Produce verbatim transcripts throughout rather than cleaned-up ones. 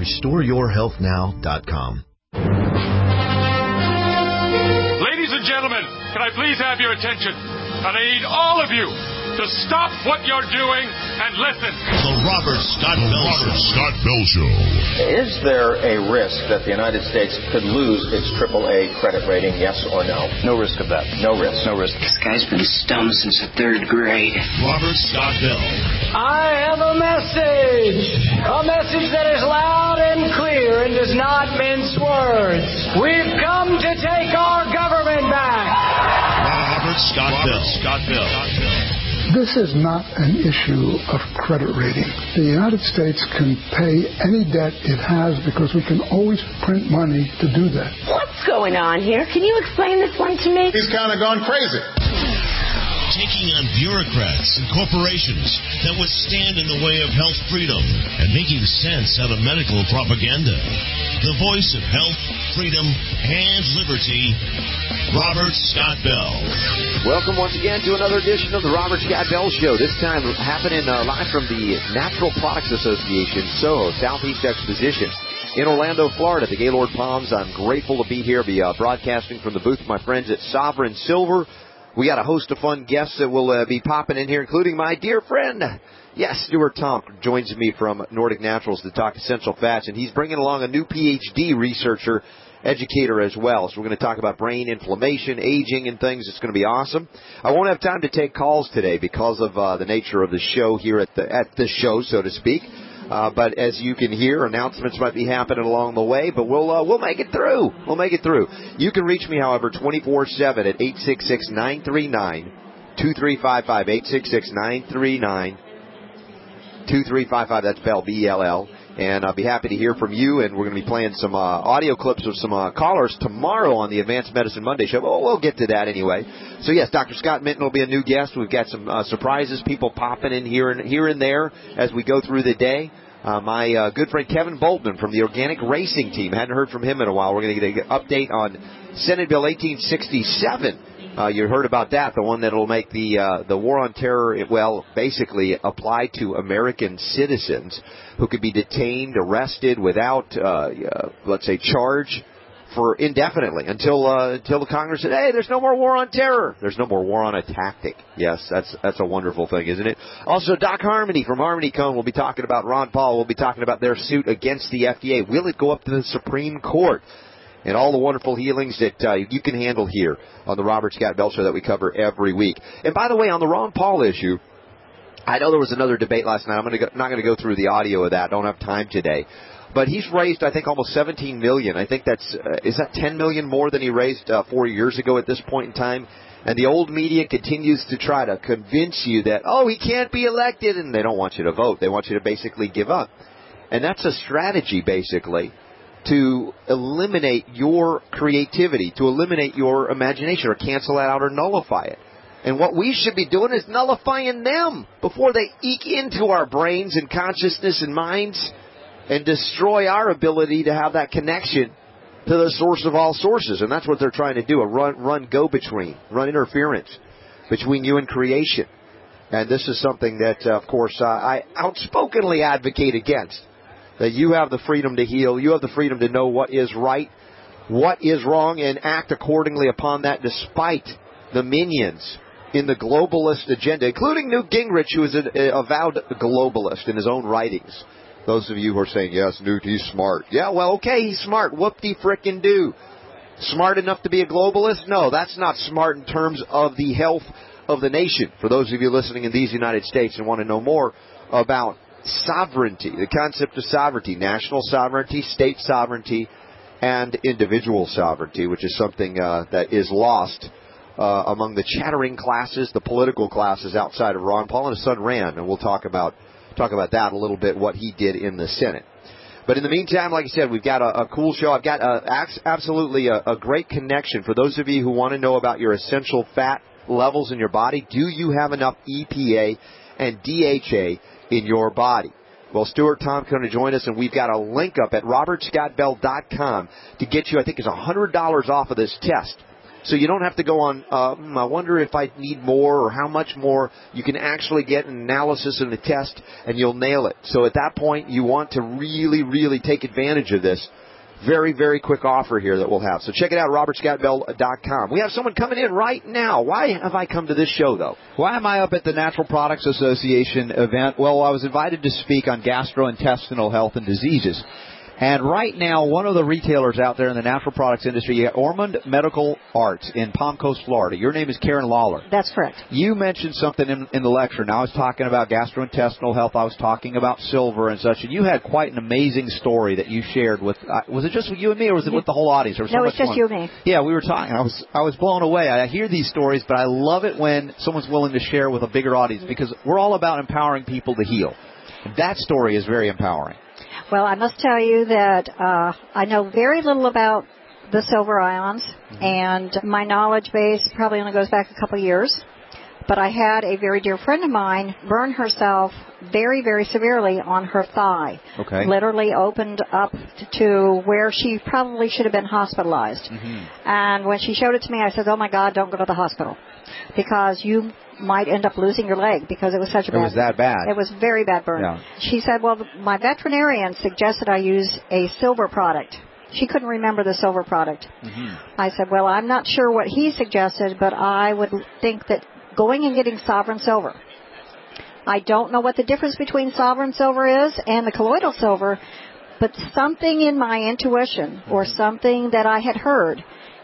restore your health now dot com. Ladies and gentlemen, can I please have your attention? And I need all of you to stop what you're doing and listen. The Robert Scott Bell Robert Scott Bell Show. Is there a risk that the United States could lose its triple A credit rating, yes or no? No risk of that. No risk. No risk. This guy's been stoned since the third grade. Robert Scott Bell. I have a message. A message that is loud and clear and does not mince words. We've come to take our government back. Robert Scott Bell. Scott Bell. This is not an issue of credit rating. The United States can pay any debt it has because we can always print money to do that. What's going on here? Can you explain this one to me? He's kind of gone crazy. Taking on bureaucrats and corporations that would stand in the way of health freedom and making sense out of medical propaganda. The voice of health, freedom, and liberty, Robert Scott Bell. Welcome once again to another edition of the Robert Scott Bell Show. This time happening uh, live from the Natural Products Association, SoHo, Southeast Exposition in Orlando, Florida, the Gaylord Palms. I'm grateful to be here, be uh, broadcasting from the booth of my friends at Sovereign Silver. We got a host of fun guests that will uh, be popping in here, including my dear friend, yes, Stuart Tomp joins me from Nordic Naturals to talk essential fats, and he's bringing along a new P H D researcher, educator as well. So we're going to talk about brain inflammation, aging, and things. It's going to be awesome. I won't have time to take calls today because of uh, the nature of the show here at the at the show, so to speak. Uh, but as you can hear, announcements might be happening along the way, but we'll uh, we'll make it through. We'll make it through. You can reach me, however, twenty-four seven at eight six six, nine three nine, two three five five, eight six six, nine three nine, two three five five. That's Bell, B E L L. And I'll be happy to hear from you, and we're going to be playing some uh, audio clips of some uh, callers tomorrow on the Advanced Medicine Monday show. Well, we'll get to that anyway. So, yes, Doctor Scott Minton will be a new guest. We've got some uh, surprises, people popping in here and, here and there as we go through the day. Uh, my uh, good friend Kevin Boltman from the Organic Racing Team. Hadn't heard from him in a while. We're going to get an update on Senate Bill eighteen sixty-seven. Uh, you heard about that, the one that will make the uh, the war on terror, well, basically apply to American citizens who could be detained, arrested without, uh, uh, let's say, charge for indefinitely until uh, until the Congress said, hey, there's no more war on terror. There's no more war on a tactic. Yes, that's that's a wonderful thing, isn't it? Also, Doc Harmony from Harmony Cone will be talking about Ron Paul. We'll be talking about their suit against the F D A. Will it go up to the Supreme Court? And all the wonderful healings that uh, you can handle here on the Robert Scott Bell Show that we cover every week. And by the way, on the Ron Paul issue, I know there was another debate last night. I'm gonna go, not going to go through the audio of that. I don't have time today. But he's raised, I think, almost seventeen million dollars. I think that's, uh, is that ten million dollars more than he raised uh, four years ago at this point in time? And the old media continues to try to convince you that, oh, he can't be elected, and they don't want you to vote. They want you to basically give up. And that's a strategy, basically, to eliminate your creativity, to eliminate your imagination, or cancel it out or nullify it. And what we should be doing is nullifying them before they eke into our brains and consciousness and minds and destroy our ability to have that connection to the source of all sources. And that's what they're trying to do, a run, run go-between, run interference between you and creation. And this is something that, uh, of course, uh, I outspokenly advocate against. That you have the freedom to heal, you have the freedom to know what is right, what is wrong, and act accordingly upon that, despite the minions in the globalist agenda, including Newt Gingrich, who is an avowed globalist in his own writings. Those of you who are saying, yes, Newt, he's smart. Yeah, well, okay, he's smart. Whoop-de-frickin-do. Smart enough to be a globalist? No, that's not smart in terms of the health of the nation. For those of you listening in these United States and want to know more about sovereignty, the concept of sovereignty, national sovereignty, state sovereignty, and individual sovereignty, which is something uh, that is lost uh, among the chattering classes, the political classes outside of Ron Paul and his son Rand, and we'll talk about talk about that a little bit, what he did in the Senate. But in the meantime, like I said, we've got a, a cool show. I've got a, absolutely a, a great connection for those of you who want to know about your essential fat levels in your body. Do you have enough E P A and D H A in your body? Well, Stuart Tom's going to join us, and we've got a link up at robert scott bell dot com to get you, I think it's one hundred dollars off of this test. So you don't have to go on, um, I wonder if I need more or how much more. You can actually get an analysis and a test, and you'll nail it. So at that point, you want to really, really take advantage of this. Very, very quick offer here that we'll have. So check it out, robert scott bell dot com. We have someone coming in right now. Why have I come to this show, though? Why am I up at the Natural Products Association event? Well, I was invited to speak on gastrointestinal health and diseases. And right now, one of the retailers out there in the natural products industry, you have Ormond Medical Arts in Palm Coast, Florida. Your name is Karen Lawler. That's correct. You mentioned something in, in the lecture. Now, I was talking about gastrointestinal health. I was talking about silver and such. And you had quite an amazing story that you shared with, uh, was it just with you and me, or was it with the whole audience? There was so no, much it's just fun. you and me. Yeah, we were talking. I was, I was blown away. I hear these stories, but I love it when someone's willing to share with a bigger audience, because we're all about empowering people to heal. And that story is very empowering. Well, I must tell you that uh, I know very little about the silver ions, mm-hmm. and my knowledge base probably only goes back a couple of years. But I had a very dear friend of mine burn herself very, very severely on her thigh. Okay. Literally opened up to where she probably should have been hospitalized. Mm-hmm. And when she showed it to me, I said, oh, my God, don't go to the hospital, because you might end up losing your leg, because it was such a bad... It was that bad. It was a very bad burn. Yeah. She said, well, my veterinarian suggested I use a silver product. She couldn't remember the silver product. Mm-hmm. I said, well, I'm not sure what he suggested, but I would think that going and getting Sovereign Silver. I don't know what the difference between Sovereign Silver is and the colloidal silver, but something in my intuition or something that I had heard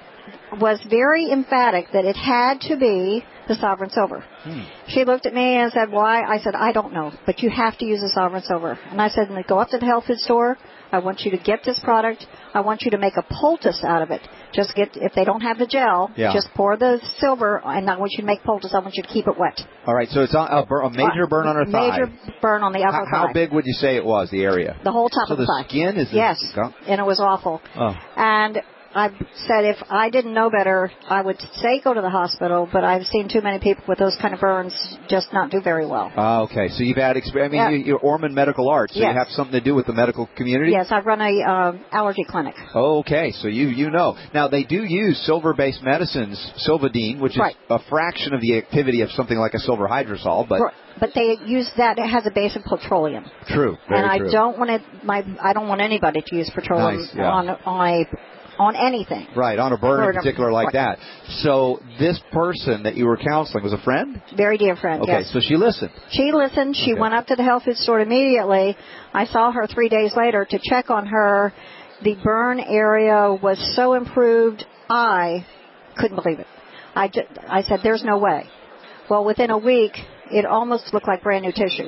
was very emphatic that it had to be the Sovereign Silver. Hmm. She looked at me and said, why? I said, I don't know, but you have to use the Sovereign Silver. And I said, go up to the health food store. I want you to get this product. I want you to make a poultice out of it. Just get, if they don't have the gel, yeah. just pour the silver, and I want you to make poultice. I want you to keep it wet. All right, so it's a, a major burn on her thigh. Major burn on the upper how, thigh. How big would you say it was, the area? The whole top so of the, the thigh. skin is... Yes, the, and it was awful. Oh. And I said if I didn't know better, I would say go to the hospital, but I've seen too many people with those kind of burns just not do very well. Oh, okay. So you've had experience. I mean, yeah. you're Ormond Medical Arts, so yes. you have something to do with the medical community? Yes, I run a uh, allergy clinic. Okay, so you you know. Now, they do use silver-based medicines, Silvadene, which is right. a fraction of the activity of something like a silver hydrosol, but... Right. But they use that. It has a base of petroleum. True, very and I true. don't want it. My I don't want anybody to use petroleum nice, yeah. on on a on anything. Right, on a burn in particular like right. that. So this person that you were counseling was a friend? Very dear friend, okay, yes. so she listened. She listened. She okay. went up to the health food store immediately. I saw her three days later to check on her. The burn area was so improved, I couldn't believe it. I, just, I said, there's no way. Well, within a week, it almost looked like brand new tissue.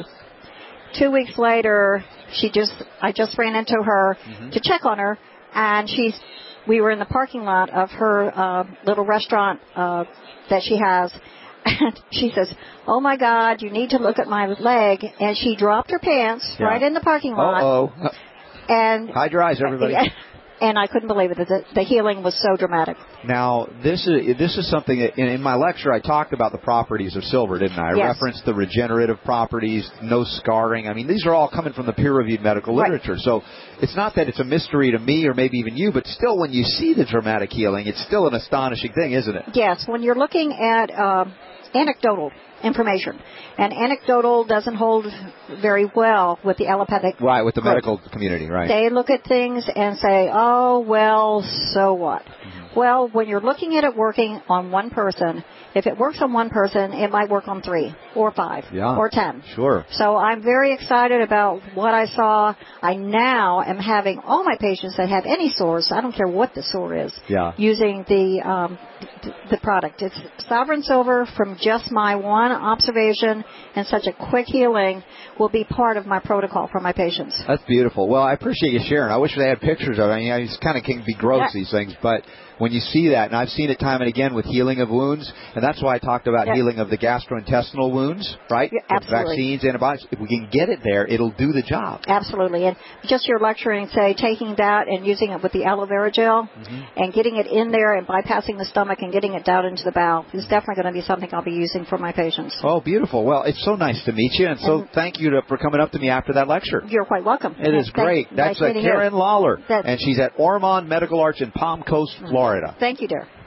Two weeks later, she just I just ran into her mm-hmm. to check on her, and she's we were in the parking lot of her uh, little restaurant uh, that she has, and she says, oh, my God, you need to look at my leg. And she dropped her pants yeah. right in the parking lot. Uh-oh. And hide your eyes, everybody. And I couldn't believe it. The, the healing was so dramatic. Now, this is this is something that in, in my lecture I talked about the properties of silver, didn't I? I yes. referenced the regenerative properties, no scarring. I mean, these are all coming from the peer-reviewed medical right. literature. So it's not that it's a mystery to me or maybe even you, but still when you see the dramatic healing, it's still an astonishing thing, isn't it? Yes. When you're looking at uh, anecdotal information, and anecdotal doesn't hold very well with the allopathic. Right, with the group. medical community, right. They look at things and say, oh, well, so what? Mm-hmm. Well, when you're looking at it working on one person, if it works on one person, it might work on three or five yeah, or ten. Sure. So I'm very excited about what I saw. I now am having all my patients that have any sores, I don't care what the sore is, yeah. using the um, th- the product. It's Sovereign Silver from just my one observation and such a quick healing will be part of my protocol for my patients. That's beautiful. Well, I appreciate you sharing. I wish they had pictures of it. I mean, it's kind of can be gross, yeah. these things, but when you see that, and I've seen it time and again with healing of wounds, and that's why I talked about yeah. healing of the gastrointestinal wounds, right? Yeah, absolutely. Vaccines, antibiotics. If we can get it there, it'll do the job. Absolutely. And just your lecturing, say, taking that and using it with the aloe vera gel mm-hmm. and getting it in there and bypassing the stomach and getting it down into the bowel is definitely going to be something I'll be using for my patients. Oh, beautiful. Well, it's so nice to meet you, and so and thank you to, for coming up to me after that lecture. You're quite welcome. It is great. Thanks. That's nice uh, Karen Lawler, That's, and she's at Ormond Medical Arts in Palm Coast, Florida. Thank you, dear. All right.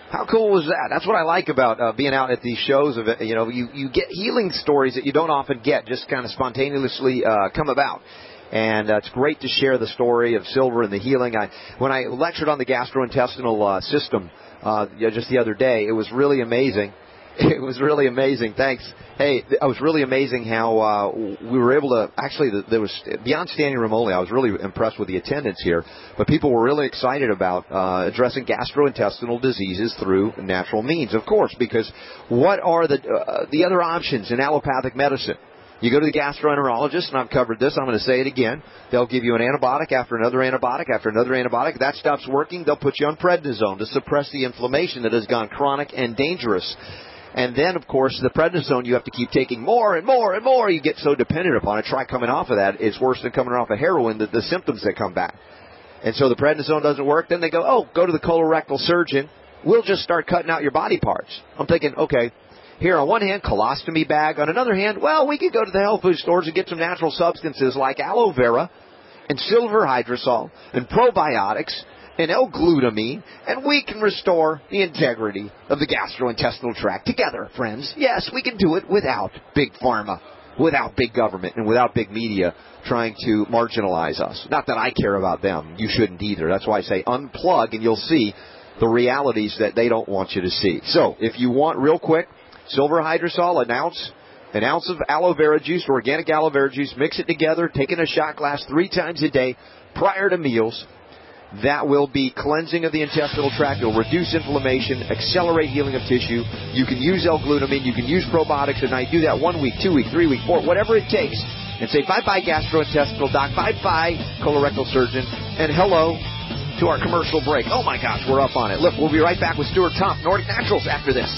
How cool was that? That's what I like about uh, being out at these shows. Of it. You know, you, you get healing stories that you don't often get, just kind of spontaneously uh, come about. And uh, it's great to share the story of silver and the healing. I, when I lectured on the gastrointestinal uh, system uh, just the other day, it was really amazing. It was really amazing. Thanks. Hey, it was really amazing how uh, we were able to, actually, there was, beyond standing room only, I was really impressed with the attendance here, but people were really excited about uh, addressing gastrointestinal diseases through natural means, of course, because what are the uh, the other options in allopathic medicine? You go to the gastroenterologist, and I've covered this. I'm going to say it again. They'll give you an antibiotic after another antibiotic after another antibiotic. If that stops working, they'll put you on prednisone to suppress the inflammation that has gone chronic and dangerous. And then, of course, the prednisone, you have to keep taking more and more and more. You get so dependent upon it. Try coming off of that. It's worse than coming off of heroin, the, the symptoms that come back. And so the prednisone doesn't work. Then they go, oh, go to the colorectal surgeon. We'll just start cutting out your body parts. I'm thinking, okay, here on one hand, colostomy bag. On another hand, well, we could go to the health food stores and get some natural substances like aloe vera and silver hydrosol and probiotics and L-glutamine, and we can restore the integrity of the gastrointestinal tract together, friends. Yes, we can do it without big pharma, without big government, and without big media trying to marginalize us. Not that I care about them. You shouldn't either. That's why I say unplug, and you'll see the realities that they don't want you to see. So, if you want real quick, silver hydrosol, an ounce, an ounce of aloe vera juice, organic aloe vera juice, mix it together, take in a shot glass three times a day prior to meals. That will be cleansing of the intestinal tract. It will reduce inflammation, accelerate healing of tissue. You can use L-glutamine. You can use probiotics at night. Do that one week, two week, three week, four, whatever it takes. And say bye-bye gastrointestinal doc, bye-bye colorectal surgeon, and hello to our commercial break. Oh, my gosh, we're up on it. Look, we'll be right back with Stuart Tomp, Nordic Naturals, after this.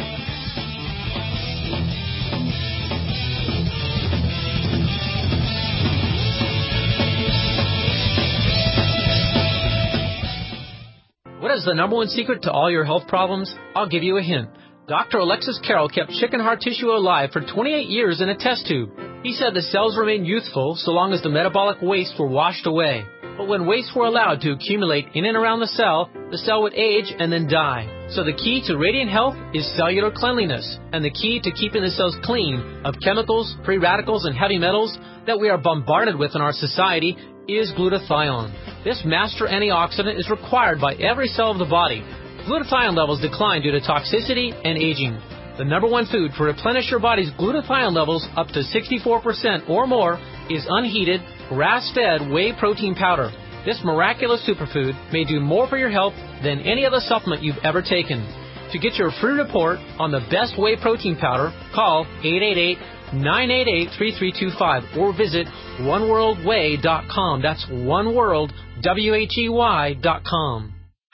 What is the number one secret to all your health problems? I'll give you a hint. Doctor Alexis Carroll kept chicken heart tissue alive for twenty-eight years in a test tube. He said the cells remained youthful so long as the metabolic wastes were washed away. But when wastes were allowed to accumulate in and around the cell, the cell would age and then die. So the key to radiant health is cellular cleanliness, and the key to keeping the cells clean of chemicals, free radicals, and heavy metals that we are bombarded with in our society is glutathione. This master antioxidant is required by every cell of the body. Glutathione levels decline due to toxicity and aging. The number one food to replenish your body's glutathione levels up to sixty-four percent or more is unheated, grass-fed whey protein powder. This miraculous superfood may do more for your health than any other supplement you've ever taken. To get your free report on the best whey protein powder, call eight eight eight, nine eight eight, three three two five or visit one world whey dot com. That's oneworld, W H E Y dot com.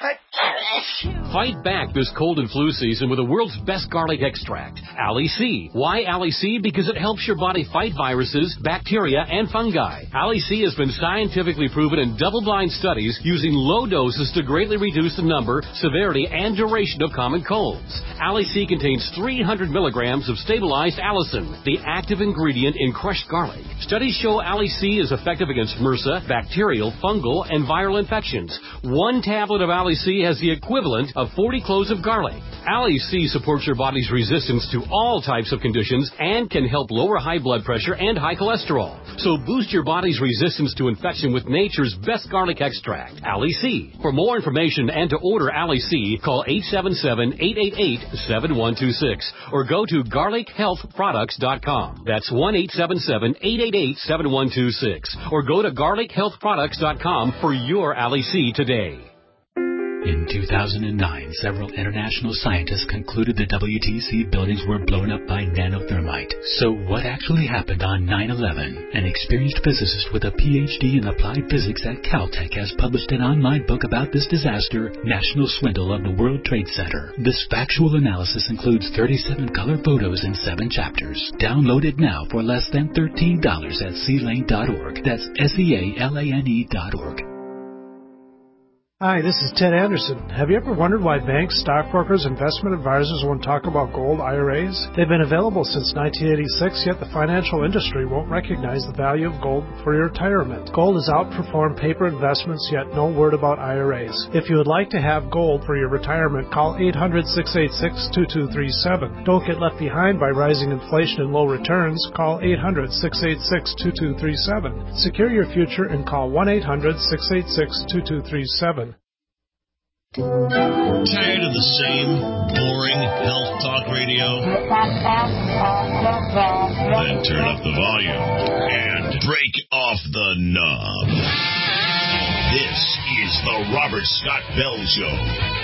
Fight back this cold and flu season with the world's best garlic extract, Ali-C. Why Ali-C? Because it helps your body fight viruses, bacteria, and fungi. Ali-C has been scientifically proven in double-blind studies using low doses to greatly reduce the number, severity, and duration of common colds. Ali-C contains three hundred milligrams of stabilized allicin, the active ingredient in crushed garlic. Studies show Ali-C is effective against MRSA, bacterial, fungal, and viral infections. One tablet of Ali-C has the equivalent of forty cloves of garlic. Ali-C supports your body's resistance to all types of conditions and can help lower high blood pressure and high cholesterol. So boost your body's resistance to infection with nature's best garlic extract, Ali-C. For more information and to order Ali-C, call eight seven seven, eight eight eight, seven one two six or go to garlic health products dot com. That's one eight seven seven, eight eight eight, seven one two six or go to garlic health products dot com for your Ali-C today. In two thousand nine, several international scientists concluded the W T C buildings were blown up by nanothermite. So what actually happened on nine eleven? An experienced physicist with a P H D in applied physics at Caltech has published an online book about this disaster, National Swindle of the World Trade Center. This factual analysis includes thirty-seven color photos in seven chapters. Download it now for less than thirteen dollars at C lane dot org. That's S E A L A N E dot org. Hi, this is Ted Anderson. Have you ever wondered why banks, stockbrokers, investment advisors won't talk about gold I R As? They've been available since nineteen eighty-six, yet the financial industry won't recognize the value of gold for your retirement. Gold has outperformed paper investments, yet no word about I R As. If you would like to have gold for your retirement, call eight hundred, six eight six, two two three seven. Don't get left behind by rising inflation and low returns. Call eight hundred, six eight six, two two three seven. Secure your future and call one eight hundred, six eight six, two two three seven. Tired of the same boring health talk radio? Then turn up the volume and break off the knob. This is the Robert Scott Bell Show.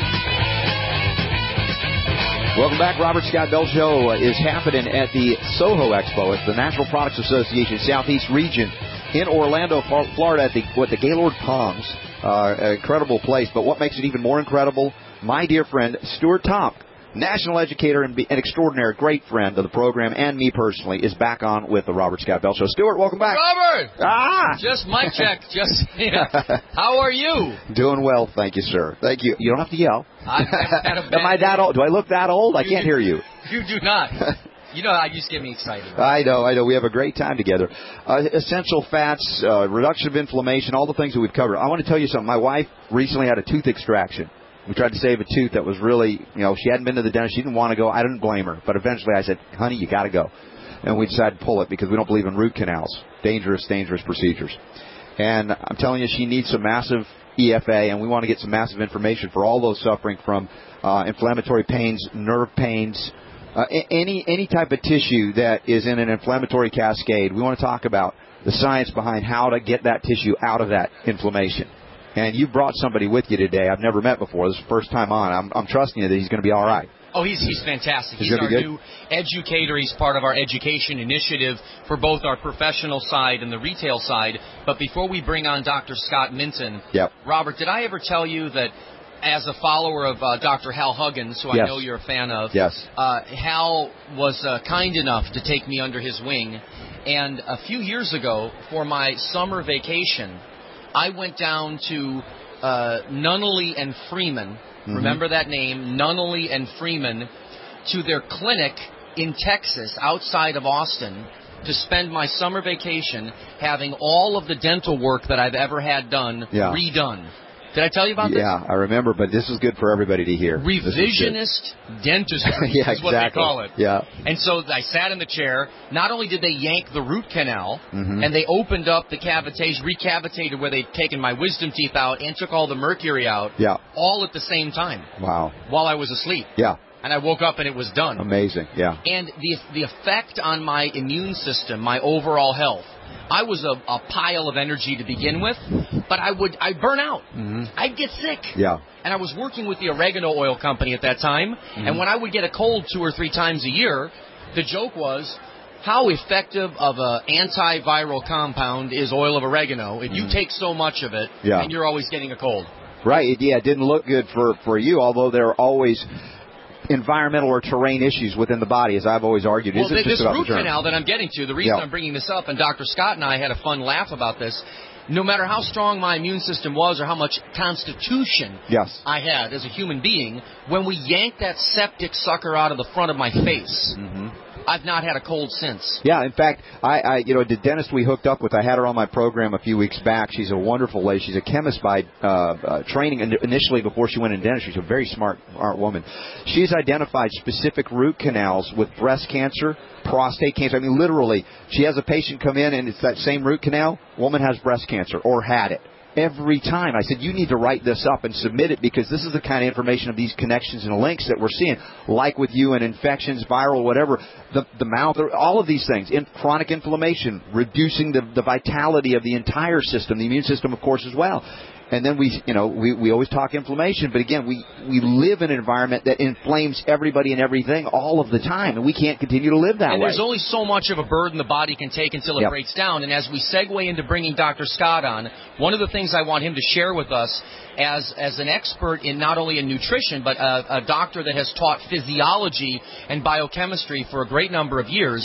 Welcome back. Robert Scott Bell Show is happening at the Soho Expo. It's the Natural Products Association Southeast Region in Orlando, Florida, at the, what, the Gaylord Palms. Uh, an incredible place, but what makes it even more incredible, my dear friend, Stuart Tomc, national educator and an extraordinary great friend of the program, and me personally, is back on with the Robert Scott Bell Show. Stuart, welcome back. Robert! Ah! Just mic check. Just, yeah. How are you? Doing well, thank you, sir. Thank you. You don't have to yell. I, had a Am I that old? Do I look that old? I can't hear you. You do not. You know, you just get me excited. Right? I know, I know. We have a great time together. Uh, essential fats, uh, reduction of inflammation, all the things that we've covered. I want to tell you something. My wife recently had a tooth extraction. We tried to save a tooth that was really, you know, she hadn't been to the dentist. She didn't want to go. I didn't blame her. But eventually I said, honey, you got to go. And we decided to pull it because we don't believe in root canals. Dangerous, dangerous procedures. And I'm telling you, she needs some massive E F A, and we want to get some massive information for all those suffering from uh, inflammatory pains, nerve pains, Uh, any any type of tissue that is in an inflammatory cascade. We want to talk about the science behind how to get that tissue out of that inflammation. And you brought somebody with you today I've never met before. This is the first time on. I'm, I'm trusting you that he's going to be all right. Oh, he's he's fantastic. He's, he's our new educator. He's part of our education initiative for both our professional side and the retail side. But before we bring on Doctor Scott Minton, yep. Robert, did I ever tell you that as a follower of uh, Doctor Hal Huggins, who yes. I know you're a fan of, yes. uh, Hal was uh, kind enough to take me under his wing. And a few years ago, for my summer vacation, I went down to uh, Nunnally and Freeman. Mm-hmm. Remember that name, Nunnally and Freeman, to their clinic in Texas, outside of Austin, to spend my summer vacation having all of the dental work that I've ever had done yeah. redone. Did I tell you about this? Yeah, I remember, but this is good for everybody to hear. Revisionist dentistry yeah, is what exactly. they call it. Yeah. And so I sat in the chair. Not only did they yank the root canal, mm-hmm. and they opened up the cavitation, recavitated where they'd taken my wisdom teeth out and took all the mercury out, yeah. all at the same time. Wow. While I was asleep. Yeah. And I woke up and it was done. Amazing, yeah. And the the effect on my immune system, my overall health, I was a, a pile of energy to begin with, but I would I'd burn out. Mm-hmm. I'd get sick. Yeah. And I was working with the oregano oil company at that time, mm-hmm. and when I would get a cold two or three times a year, the joke was, how effective of an antiviral compound is oil of oregano if you mm-hmm. take so much of it yeah. and you're always getting a cold? Right. Yeah, it didn't look good for, for you, although there are always environmental or terrain issues within the body, as I've always argued. Well, Isn't this just about root the canal that I'm getting to, the reason yeah. I'm bringing this up, and Doctor Scott and I had a fun laugh about this, no matter how strong my immune system was or how much constitution yes. I had as a human being, when we yanked that septic sucker out of the front of my face, mm-hmm. I've not had a cold since. Yeah, in fact, I, I, you know, the dentist we hooked up with, I had her on my program a few weeks back. She's a wonderful lady. She's a chemist by uh, uh, training initially before she went in dentistry. She's a very smart, smart woman. She's identified specific root canals with breast cancer, prostate cancer. I mean, literally, she has a patient come in and it's that same root canal. Woman has breast cancer or had it. Every time. I said, you need to write this up and submit it because this is the kind of information of these connections and links that we're seeing, like with you and infections, viral, whatever, the the mouth, all of these things, in chronic inflammation, reducing the, the vitality of the entire system, the immune system, of course, as well. And then we, you know, we, we always talk inflammation, but again, we, we live in an environment that inflames everybody and everything all of the time, and we can't continue to live that and way. And there's only so much of a burden the body can take until it yep. breaks down. And as we segue into bringing Doctor Scott on, one of the things I want him to share with us as as an expert in not only in nutrition, but a, a doctor that has taught physiology and biochemistry for a great number of years,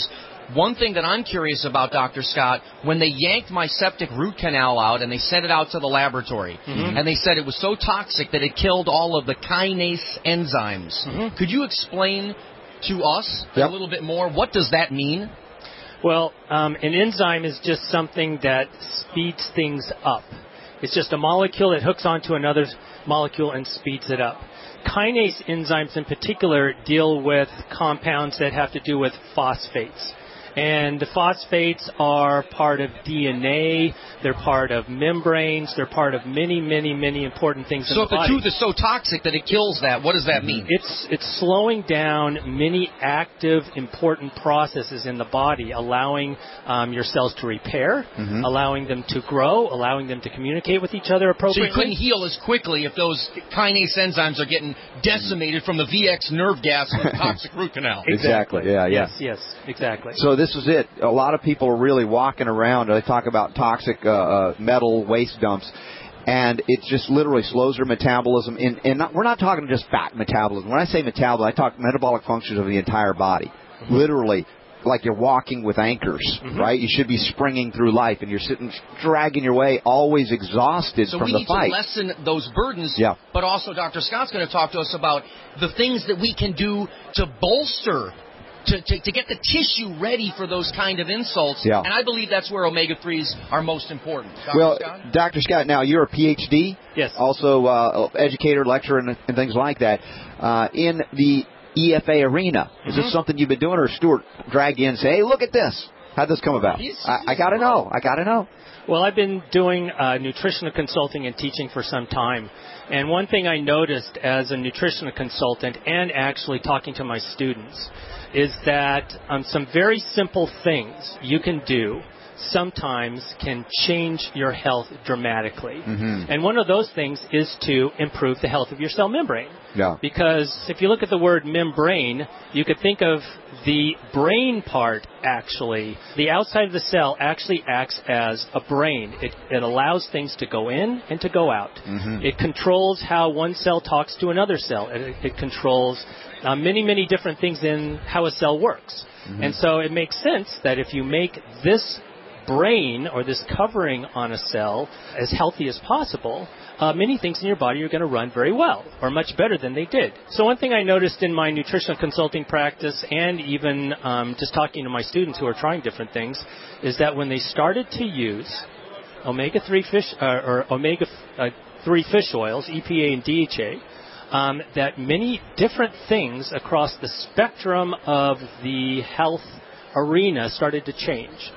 One thing that I'm curious about, Doctor Scott, when they yanked my septic root canal out and they sent it out to the laboratory, mm-hmm. and they said it was so toxic that it killed all of the kinase enzymes. Mm-hmm. Could you explain to us yep. a little bit more? What does that mean? Well, um, an enzyme is just something that speeds things up. It's just a molecule that hooks onto another molecule and speeds it up. Kinase enzymes in particular deal with compounds that have to do with phosphates. And the phosphates are part of D N A, they're part of membranes, they're part of many, many, many important things so in the body. So if the tooth is so toxic that it kills that, what does that mean? It's it's slowing down many active, important processes in the body, allowing um, your cells to repair, mm-hmm. allowing them to grow, allowing them to communicate with each other appropriately. So you couldn't heal as quickly if those kinase enzymes are getting decimated from the V X nerve gas and the toxic root canal. Exactly, exactly. yeah, yeah. Yes, yes, exactly. So this is it. A lot of people are really walking around. They talk about toxic uh, uh, metal waste dumps, and it just literally slows their metabolism. In, and not, we're not talking just fat metabolism. When I say metabolism, I talk metabolic functions of the entire body. Mm-hmm. Literally, like you're walking with anchors, mm-hmm. right? You should be springing through life, and you're sitting, dragging your way, always exhausted so from the fight. So we need to lessen those burdens, yeah. but also Doctor Scott's going to talk to us about the things that we can do to bolster To, to, to get the tissue ready for those kind of insults. Yeah. And I believe that's where omega threes are most important. Doctor Well, Scott? Doctor Scott, now you're a P H D. Yes. Also uh, educator, lecturer, and, and things like that. Uh, in the E F A arena, is mm-hmm. this something you've been doing, or Stuart dragged you in and say, hey, look at this? How'd this come about? He's, I, I got to know. I got to know. Well, I've been doing uh, nutritional consulting and teaching for some time. And one thing I noticed as a nutritional consultant and actually talking to my students is that um, some very simple things you can do sometimes can change your health dramatically. Mm-hmm. And one of those things is to improve the health of your cell membrane. Yeah. Because if you look at the word membrane, you could think of the brain part actually. The outside of the cell actually acts as a brain. It, it allows things to go in and to go out. Mm-hmm. It controls how one cell talks to another cell. It, it controls uh, many, many different things in how a cell works. Mm-hmm. And so it makes sense that if you make this brain or this covering on a cell as healthy as possible, uh, many things in your body are going to run very well or much better than they did. So one thing I noticed in my nutritional consulting practice and even um, just talking to my students who are trying different things is that when they started to use omega three fish uh, or omega three fish oils, E P A and D H A, um, that many different things across the spectrum of the health arena started to change.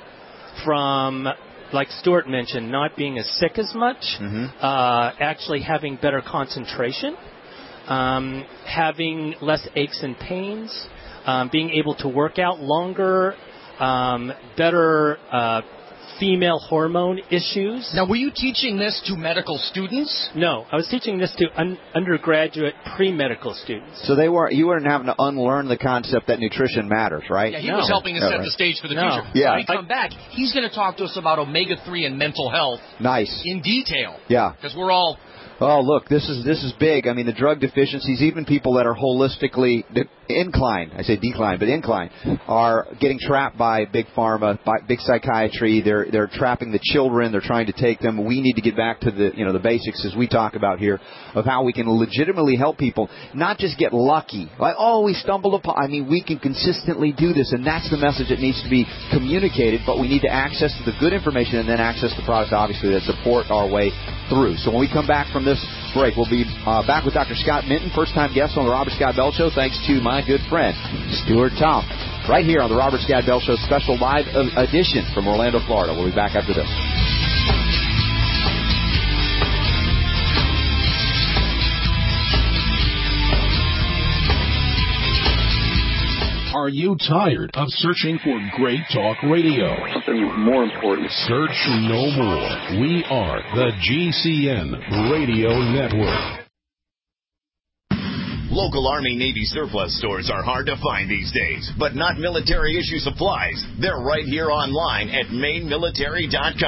From, like Stuart mentioned, not being as sick as much, mm-hmm. uh, actually having better concentration, um, having less aches and pains, um, being able to work out longer, um, better uh, female hormone issues. Now, were you teaching this to medical students? No, I was teaching this to un- undergraduate pre-medical students. So they weren't. You weren't having to unlearn the concept that nutrition matters, right? Yeah, he no. was helping us yeah, set right. the stage for the no. future. Yeah. When we come I, back, he's going to talk to us about omega three and mental health. Nice. In detail. Yeah. Because we're all... Oh, look, this is this is big. I mean, the drug deficiencies, even people that are holistically de- inclined, I say declined, but inclined, are getting trapped by big pharma, by big psychiatry. They're they're trapping the children. They're trying to take them. We need to get back to the you know the basics as we talk about here of how we can legitimately help people, not just get lucky. Like, oh, we stumbled upon. I mean, we can consistently do this, and that's the message that needs to be communicated. But we need to access the good information and then access the products, obviously, that support our way through. So when we come back from this break, we'll be uh, back with Doctor Scott Minton, first-time guest on the Robert Scott Bell Show, thanks to my good friend, Stuart Tom, right here on the Robert Scott Bell Show special live edition from Orlando, Florida. We'll be back after this. Are you tired of searching for great talk radio? Something more important. Search no more. We are the G C N Radio Network. Local Army Navy surplus stores are hard to find these days, but not military issue supplies. They're right here online at maine military dot com.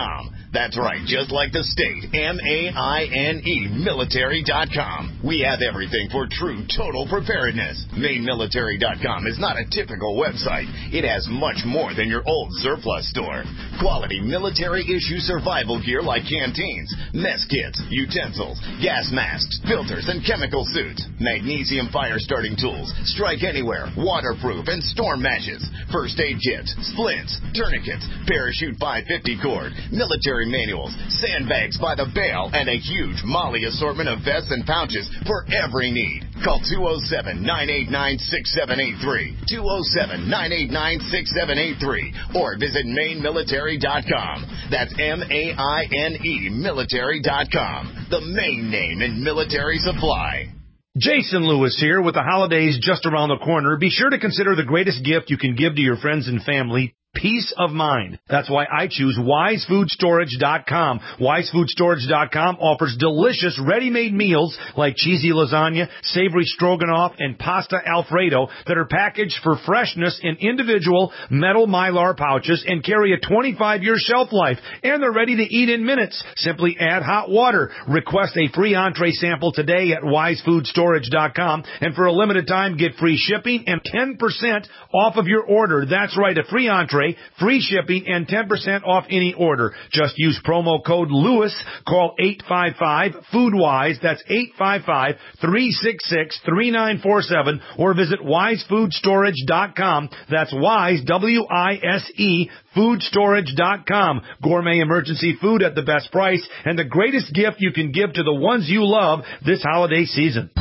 That's right, just like the state, M A I N E, military dot com. We have everything for true total preparedness. Maine military dot com is not a typical website. It has much more than your old surplus store. Quality military-issue survival gear like canteens, mess kits, utensils, gas masks, filters, and chemical suits. Magnesium fire-starting tools, strike anywhere, waterproof, and storm matches. First aid kits, splints, tourniquets, parachute five fifty cord, military manuals, sandbags by the bale, and a huge Molly assortment of vests and pouches for every need. Call two oh seven, nine eight nine, six seven eight three, two oh seven, nine eight nine, six seven eight three, or visit Maine military dot com. That's M A I N E, military dot com. The Maine name in military supply. Jason Lewis here. With the holidays just around the corner, be sure to consider the greatest gift you can give to your friends and family: peace of mind. That's why I choose wise food storage dot com. wise food storage dot com offers delicious ready-made meals like cheesy lasagna, savory stroganoff, and pasta alfredo that are packaged for freshness in individual metal Mylar pouches and carry a twenty-five year shelf life. And they're ready to eat in minutes. Simply add hot water. Request a free entree sample today at wise food storage dot com. And for a limited time, get free shipping and ten percent off of your order. That's right, a free entree, free shipping, and ten percent off any order. Just use promo code Lewis. Call eight five five, food wise. That's eight five five, three six six, three nine four seven. Or visit wise food storage dot com. That's Wise, W I S E, food storage dot com. Gourmet emergency food at the best price and the greatest gift you can give to the ones you love this holiday season.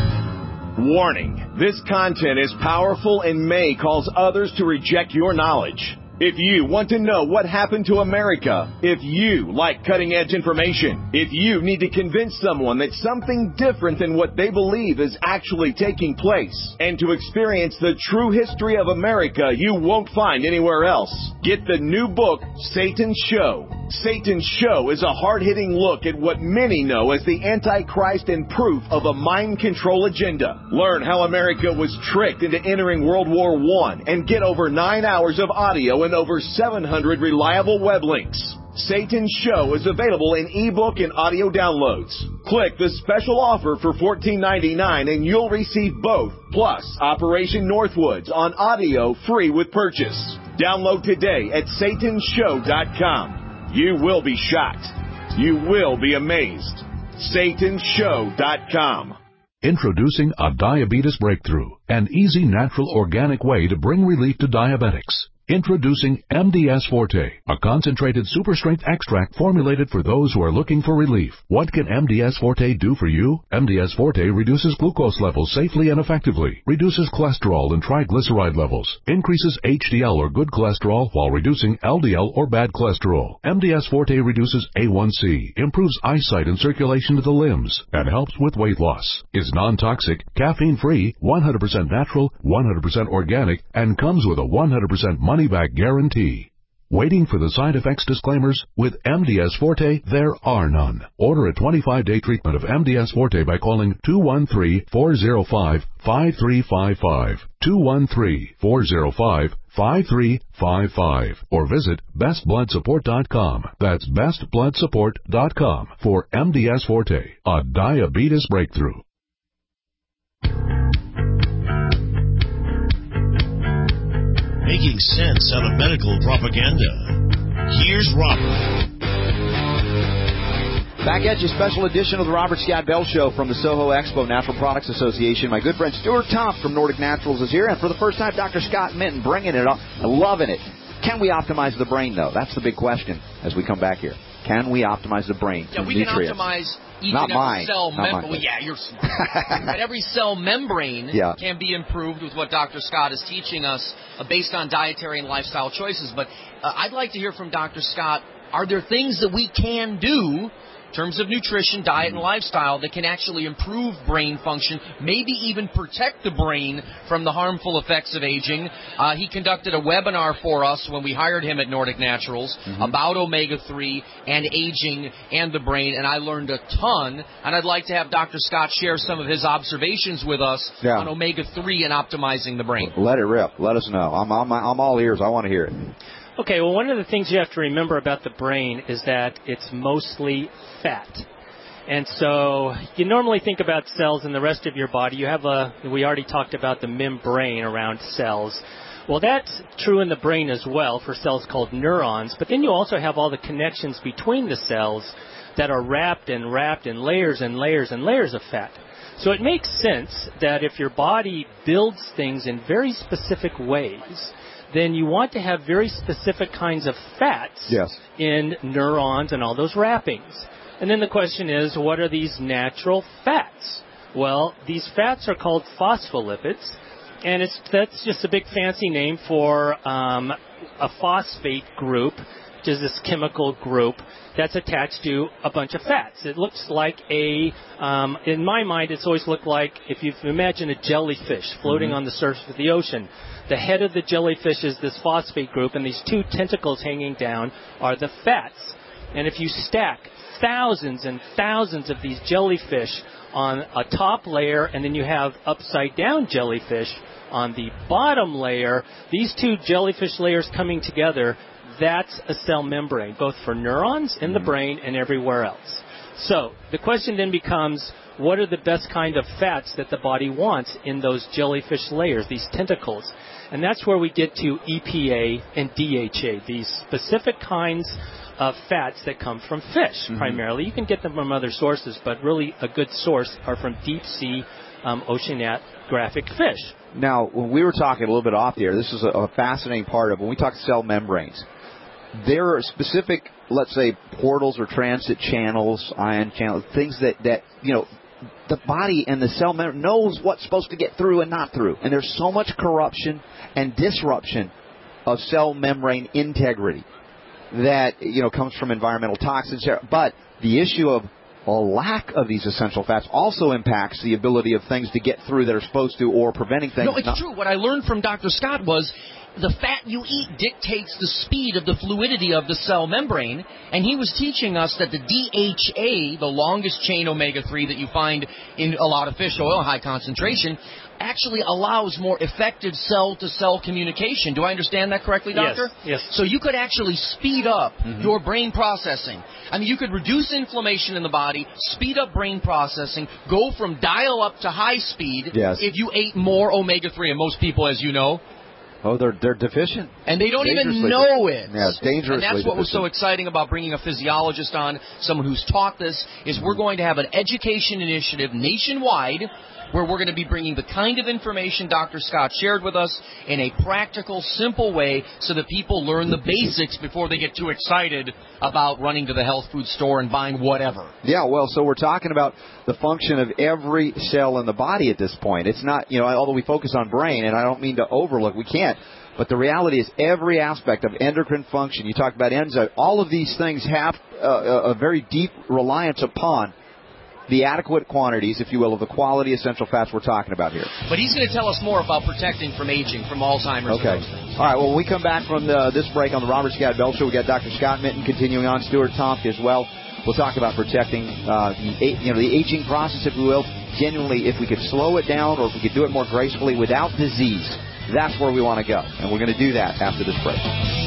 Warning, this content is powerful and may cause others to reject your knowledge. If you want to know what happened to America, if you like cutting-edge information, if you need to convince someone that something different than what they believe is actually taking place, and to experience the true history of America you won't find anywhere else, get the new book, Satan's Show. Satan's Show is a hard-hitting look at what many know as the Antichrist and proof of a mind control agenda. Learn how America was tricked into entering World War One and get over nine hours of audio and over seven hundred reliable web links. Satan's Show is available in ebook and audio downloads. Click the special offer for fourteen ninety-nine and you'll receive both, plus Operation Northwoods on audio free with purchase. Download today at Satans Show dot com. You will be shocked. You will be amazed. Satans Show dot com. Introducing a diabetes breakthrough, an easy, natural, organic way to bring relief to diabetics. Introducing M D S Forte, a concentrated super-strength extract formulated for those who are looking for relief. What can M D S Forte do for you? M D S Forte reduces glucose levels safely and effectively, reduces cholesterol and triglyceride levels, increases H D L or good cholesterol while reducing L D L or bad cholesterol. M D S Forte reduces A one C, improves eyesight and circulation to the limbs, and helps with weight loss. Is non-toxic, caffeine-free, one hundred percent natural, one hundred percent organic, and comes with a one hundred percent money money-back guarantee. Waiting for the side effects disclaimers? With M D S Forte, there are none. Order a twenty-five day treatment of M D S Forte by calling two one three, four oh five, five three five five, two one three, four oh five, five three five five, or visit best blood support dot com. That's best blood support dot com for M D S Forte, a diabetes breakthrough. Making sense out of medical propaganda. Here's Robert. Back at you, special edition of the Robert Scott Bell Show from the Soho Expo Natural Products Association. My good friend Stuart Tomp from Nordic Naturals is here, and for the first time, Doctor Scott Minton bringing it up, loving it. Can we optimize the brain, though? That's the big question as we come back here. Can we optimize the brain yeah, through we nutrients? Can optimize each Not and every mine. cell Not membrane. mine. Well, yeah, you're smart. But every cell membrane yeah. can be improved with what Doctor Scott is teaching us uh, based on dietary and lifestyle choices. But uh, I'd like to hear from Doctor Scott. Are there things that we can do in terms of nutrition, diet, and lifestyle that can actually improve brain function, maybe even protect the brain from the harmful effects of aging? Uh, he conducted a webinar for us when we hired him at Nordic Naturals mm-hmm. about omega three and aging and the brain, and I learned a ton, and I'd like to have Doctor Scott share some of his observations with us yeah. on omega three and optimizing the brain. Let it rip. Let us know. I'm, I'm, I'm all ears. I want to hear it. Okay, well, one of the things you have to remember about the brain is that it's mostly fat. And so you normally think about cells in the rest of your body. You have a, we already talked about the membrane around cells. Well, that's true in the brain as well for cells called neurons. But then you also have all the connections between the cells that are wrapped and wrapped in layers and layers and layers of fat. So it makes sense that if your body builds things in very specific ways, then you want to have very specific kinds of fats yes. in neurons and all those wrappings. And then the question is, what are these natural fats? Well, these fats are called phospholipids, and it's that's just a big fancy name for um, a phosphate group, which is this chemical group that's attached to a bunch of fats. It looks like a, um, in my mind, it's always looked like if you imagine a jellyfish floating mm-hmm. on the surface of the ocean. The head of the jellyfish is this phosphate group, and these two tentacles hanging down are the fats. And if you stack thousands and thousands of these jellyfish on a top layer, and then you have upside-down jellyfish on the bottom layer, these two jellyfish layers coming together, that's a cell membrane, both for neurons in the brain and everywhere else. So the question then becomes, what are the best kind of fats that the body wants in those jellyfish layers, these tentacles? And that's where we get to E P A and D H A, these specific kinds of fats that come from fish, mm-hmm. primarily. You can get them from other sources, but really a good source are from deep-sea um, oceanographic fish. Now, when we were talking a little bit off the air, this is a, a fascinating part of when we talk cell membranes. There are specific, let's say, portals or transit channels, ion channels, things that, that you know, the body and the cell membrane knows what's supposed to get through and not through. And there's so much corruption and disruption of cell membrane integrity that, you know, comes from environmental toxins. But the issue of a lack of these essential fats also impacts the ability of things to get through that are supposed to, or preventing things. No, it's not- true. What I learned from Doctor Scott was the fat you eat dictates the speed of the fluidity of the cell membrane, and he was teaching us that the D H A, the longest chain omega three that you find in a lot of fish oil, high concentration, actually allows more effective cell-to-cell communication. Do I understand that correctly, Doctor? Yes. yes. So you could actually speed up mm-hmm. your brain processing. I mean, you could reduce inflammation in the body, speed up brain processing, go from dial-up to high speed yes. if you ate more omega three. And most people, as you know, Oh, they're they're deficient. And they don't even know it. Yeah, it's dangerously And that's what deficient. was so exciting about bringing a physiologist on, someone who's taught this, is we're going to have an education initiative nationwide where we're going to be bringing the kind of information Doctor Scott shared with us in a practical, simple way so that people learn the basics before they get too excited about running to the health food store and buying whatever. Yeah, well, so we're talking about the function of every cell in the body at this point. It's not, you know, although we focus on brain, and I don't mean to overlook, we can't, but the reality is every aspect of endocrine function, you talk about enzymes, all of these things have uh, a very deep reliance upon the adequate quantities, if you will, of the quality essential fats we're talking about here. But he's going to tell us more about protecting from aging, from Alzheimer's okay. and those things. All right, well, when we come back from the, this break on the Robert Scott Bell Show, we got Doctor Scott Minton continuing on, Stuart Tomke as well. We'll talk about protecting uh, the, you know, the aging process, if we will. Genuinely, if we could slow it down or if we could do it more gracefully without disease, that's where we want to go. And we're going to do that after this break.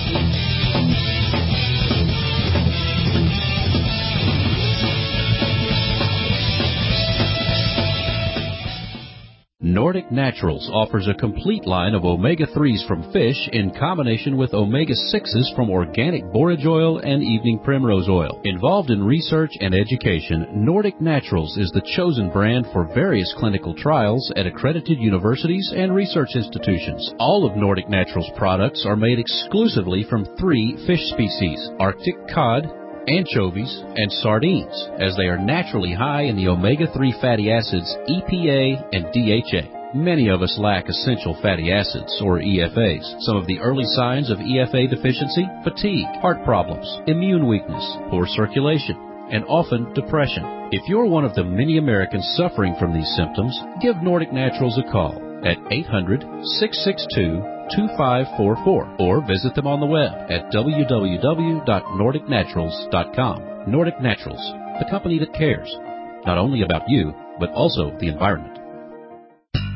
Nordic Naturals offers a complete line of omega threes from fish in combination with omega sixes from organic borage oil and evening primrose oil. Involved in research and education, Nordic Naturals is the chosen brand for various clinical trials at accredited universities and research institutions. All of Nordic Naturals products are made exclusively from three fish species: Arctic cod, anchovies, and sardines, as they are naturally high in the omega three fatty acids E P A and D H A. Many of us lack essential fatty acids, or E F As. Some of the early signs of E F A deficiency: fatigue, heart problems, immune weakness, poor circulation, and often depression. If you're one of the many Americans suffering from these symptoms, give Nordic Naturals a call at eight hundred, six six two, two five four four or visit them on the web at w w w dot nordic naturals dot com. Nordic Naturals, the company that cares, not only about you, but also the environment.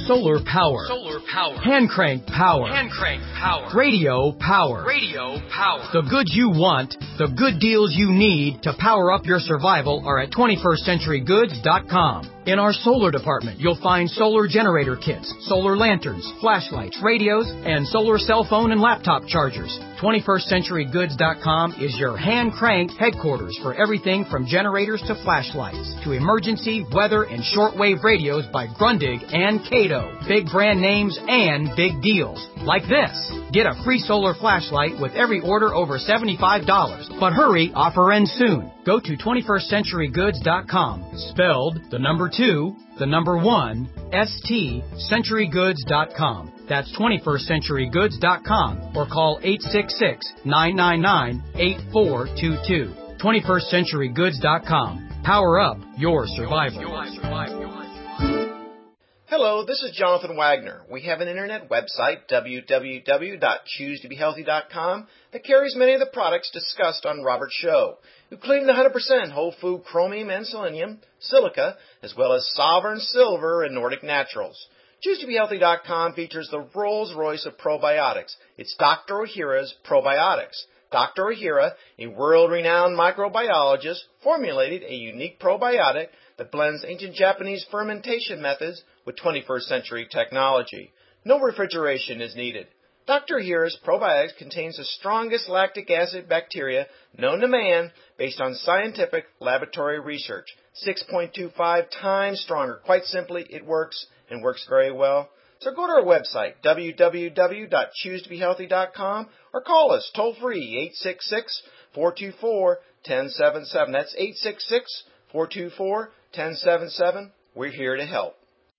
Solar power. Solar power. Hand crank power. Hand crank power. Radio power. Radio power. The goods you want, the good deals you need to power up your survival are at twenty-first century goods dot com. In our solar department, you'll find solar generator kits, solar lanterns, flashlights, radios, and solar cell phone and laptop chargers. twenty-first century goods dot com is your hand-cranked headquarters for everything from generators to flashlights, to emergency, weather, and shortwave radios by Grundig and Cato. Big brand names and big deals. Like this. Get a free solar flashlight with every order over seventy-five dollars. But hurry, offer ends soon. Go to twenty-first century goods dot com. Spelled the number two, the number one, S T, century goods dot com. That's twenty-first century goods dot com or call eight six six, nine nine nine, eight four two two. twenty-first century goods dot com. Power up your survival. Your, your survival. Hello, this is Jonathan Wagner. We have an internet website, w w w dot choose to be healthy dot com, that carries many of the products discussed on Robert's show, including the one hundred percent whole food chromium and selenium, silica, as well as Sovereign Silver and Nordic Naturals. choose to be healthy dot com features the Rolls-Royce of probiotics. It's Doctor Ohhira's Probiotics. Doctor Ohhira, a world-renowned microbiologist, formulated a unique probiotic that blends ancient Japanese fermentation methods with twenty-first century technology. No refrigeration is needed. Doctor Ohhira's Probiotics contains the strongest lactic acid bacteria known to man based on scientific laboratory research. six point two five times stronger. Quite simply, it works and works very well. So go to our website, w w w dot choose to be healthy dot com, or call us toll-free, eight six six, four two four, one zero seven seven. That's eight six six, four two four, one zero seven seven. We're here to help.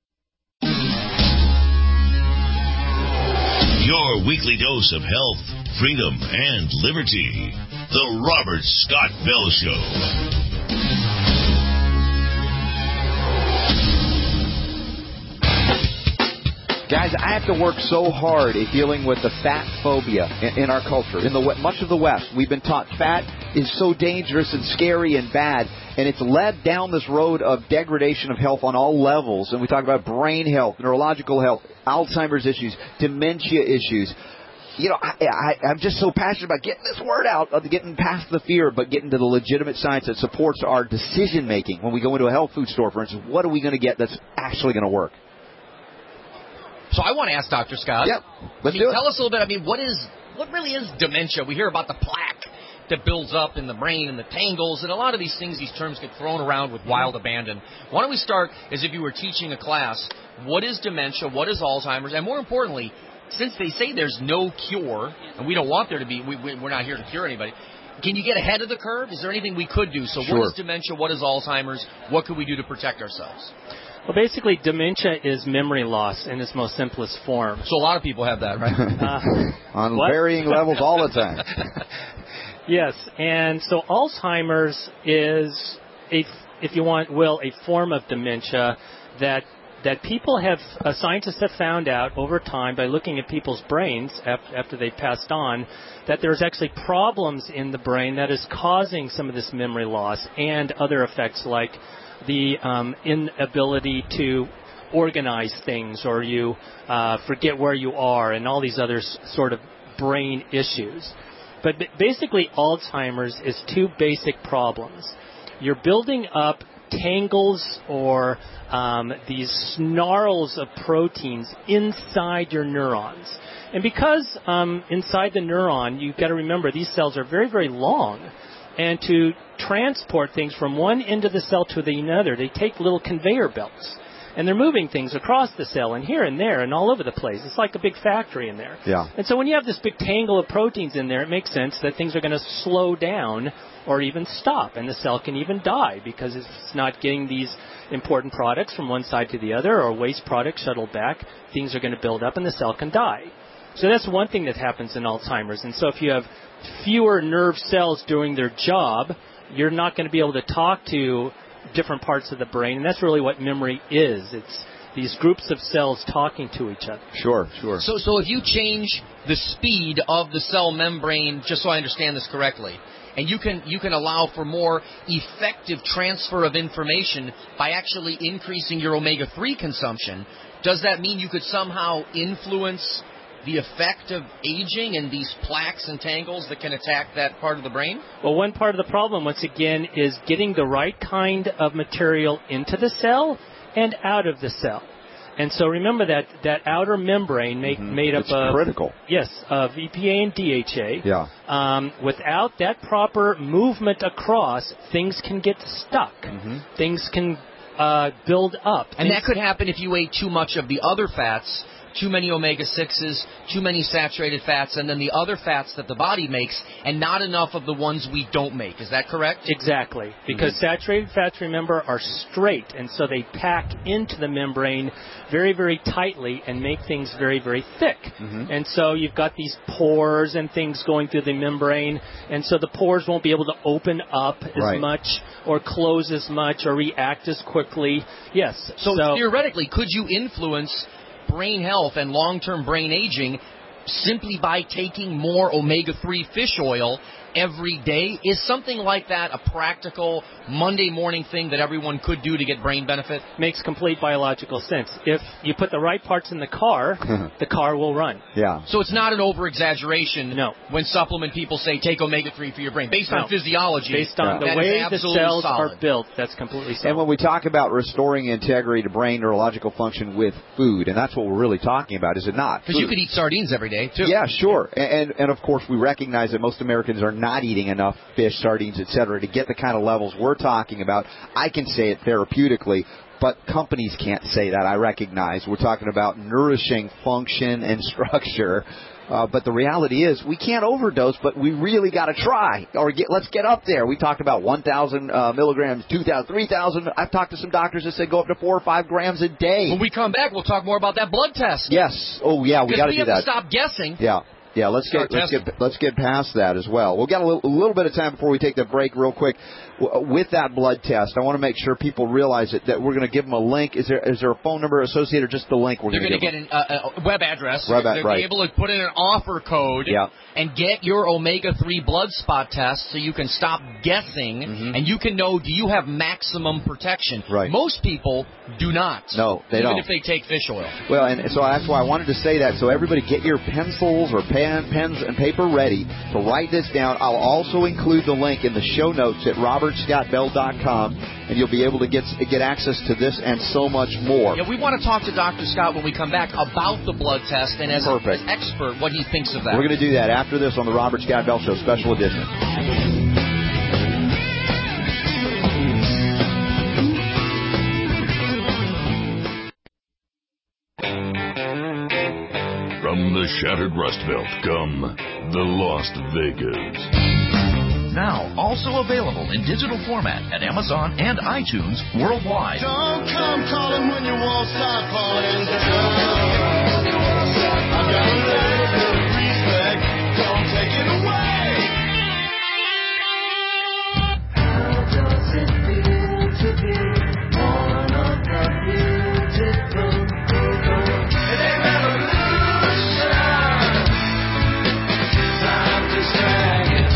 Your weekly dose of health, freedom, and liberty. The Robert Scott Bell Show. Guys, I have to work so hard at dealing with the fat phobia in, in our culture. In the much of the West, we've been taught fat is so dangerous and scary and bad, and it's led down this road of degradation of health on all levels. And we talk about brain health, neurological health, Alzheimer's issues, dementia issues. You know, I, I, I'm just so passionate about getting this word out, of getting past the fear, but getting to the legitimate science that supports our decision-making. When we go into a health food store, for instance, what are we going to get that's actually going to work? So I want to ask Doctor Scott. Yep, let's I mean, do it. Tell us a little bit. I mean, what is what really is dementia? We hear about the plaque that builds up in the brain and the tangles, and a lot of these things, these terms get thrown around with wild abandon. Why don't we start as if you were teaching a class? What is dementia? What is Alzheimer's? And more importantly, since they say there's no cure, and we don't want there to be, we, we're not here to cure anybody. Can you get ahead of the curve? Is there anything we could do? So sure. What is dementia? What is Alzheimer's? What could we do to protect ourselves? Well, basically, dementia is memory loss in its most simplest form. So a lot of people have that, right? uh, On what? varying levels all the time. Yes, and so Alzheimer's is, a, if you want, Will, a form of dementia that that people have, uh, scientists have found out over time by looking at people's brains after, after they've passed on, that there's actually problems in the brain that is causing some of this memory loss and other effects like the um, inability to organize things, or you uh, forget where you are, and all these other s- sort of brain issues. But b- basically, Alzheimer's is two basic problems. You're building up tangles or um, these snarls of proteins inside your neurons. And because um, inside the neuron, you've got to remember, these cells are very, very long. And to transport things from one end of the cell to the other, they take little conveyor belts. And they're moving things across the cell and here and there and all over the place. It's like a big factory in there. Yeah. And so when you have this big tangle of proteins in there, it makes sense that things are going to slow down or even stop. And the cell can even die because it's not getting these important products from one side to the other, or waste products shuttled back. Things are going to build up and the cell can die. So that's one thing that happens in Alzheimer's. And so if you have fewer nerve cells doing their job, you're not going to be able to talk to different parts of the brain. And that's really what memory is. It's these groups of cells talking to each other. Sure, sure. So, so if you change the speed of the cell membrane, just so I understand this correctly, and you can you can allow for more effective transfer of information by actually increasing your omega three consumption, does that mean you could somehow influence the effect of aging and these plaques and tangles that can attack that part of the brain? Well, one part of the problem, once again, is getting the right kind of material into the cell and out of the cell. And so remember that that outer membrane make, mm-hmm. made up it's of critical. Yes, of E P A and D H A. Yeah. Um, without that proper movement across, things can get stuck. Mm-hmm. Things can uh, build up. And things that could happen if you ate too much of the other fats. Too many omega sixes, too many saturated fats, and then the other fats that the body makes, and not enough of the ones we don't make. Is that correct? Exactly. Because mm-hmm. saturated fats, remember, are straight, and so they pack into the membrane very, very tightly and make things very, very thick. Mm-hmm. And so you've got these pores and things going through the membrane, and so the pores won't be able to open up as right. much or close as much or react as quickly. Yes. So, so theoretically, could you influence brain health and long-term brain aging simply by taking more omega three fish oil every day? Is something like that a practical Monday morning thing that everyone could do to get brain benefit? Makes complete biological sense. If you put the right parts in the car, the car will run. Yeah. So it's not an over-exaggeration no. when supplement people say take omega three for your brain. Based no. on physiology, based on yeah. the way the cells solid. are built, that's completely solid. And when we talk about restoring integrity to brain neurological function with food, and that's what we're really talking about, is it not? Because you could eat sardines every day, too. Yeah, sure. And, and, of course, we recognize that most Americans are not eating enough fish, sardines, et cetera, to get the kind of levels we're talking about. I can say it therapeutically, but companies can't say that. I recognize we're talking about nourishing function and structure. Uh, but the reality is we can't overdose, but we really got to try. Or get, let's get up there. We talked about one thousand uh, milligrams, two thousand, three thousand. I've talked to some doctors that say go up to four or five grams a day. When we come back, we'll talk more about that blood test. Yes. Oh, yeah, we got to do that. Because we have to stop guessing. Yeah. Yeah, let's get let's get let's get past that as well. We've got a little, a little bit of time before we take the break real quick. With that blood test, I want to make sure people realize it, that we're going to give them a link. Is there is there a phone number associated or just the link we're They're going to give them? They're going to get an, uh, a web address. Web They're right. able to put in an offer code yeah. and get your omega three blood spot test so you can stop guessing mm-hmm. and you can know, do you have maximum protection? Right. Most people do not. No, they even don't. Even if they take fish oil. Well, and so that's why I wanted to say that. So everybody get your pencils or pen, pens and paper ready to write this down. I'll also include the link in the show notes at robert scott bell dot com, and you'll be able to get get access to this and so much more. Yeah, we want to talk to Doctor Scott when we come back about the blood test and as an expert what he thinks of that. We're going to do that after this on the Robert Scott Bell Show Special Edition. From the shattered Rust Belt come the Las Vegas. Now, also available in digital format at Amazon and iTunes worldwide. Don't come calling when your walls start falling down. I've got a little bit of respect. Don't take it away. How does it feel to be one of the beautiful people? It ain't revolution. Time to strike it.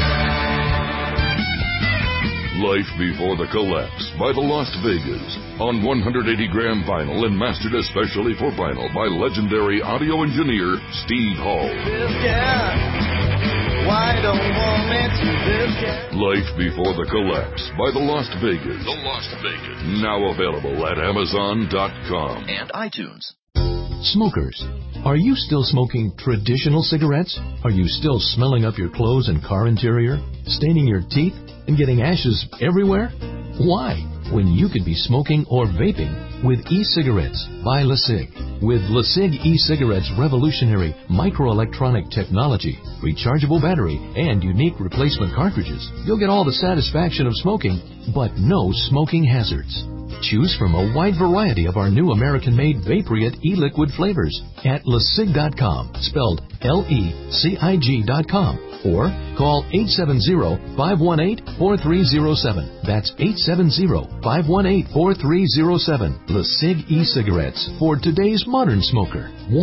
Life Before the Collapse by the Las Vegas on one hundred eighty gram vinyl and mastered especially for vinyl by legendary audio engineer Steve Hall. Why don't want me to this Life Before the Collapse by the Las Vegas. The Las Vegas. Now available at amazon dot com and iTunes. Smokers, are you still smoking traditional cigarettes? Are you still smelling up your clothes and car interior, staining your teeth, and getting ashes everywhere? Why? When you could be smoking or vaping with e-cigarettes by LeSig. With LeSig e-cigarettes' revolutionary microelectronic technology, rechargeable battery, and unique replacement cartridges, you'll get all the satisfaction of smoking, but no smoking hazards. Choose from a wide variety of our new American-made Vaporite e-liquid flavors at lesig dot com, spelled L E C I G dot com, or call eight seven zero, five one eight, four three zero seven. That's eight seven zero, five one eight, four three zero seven. LeSig e-cigarettes for today's modern smoker. Warning,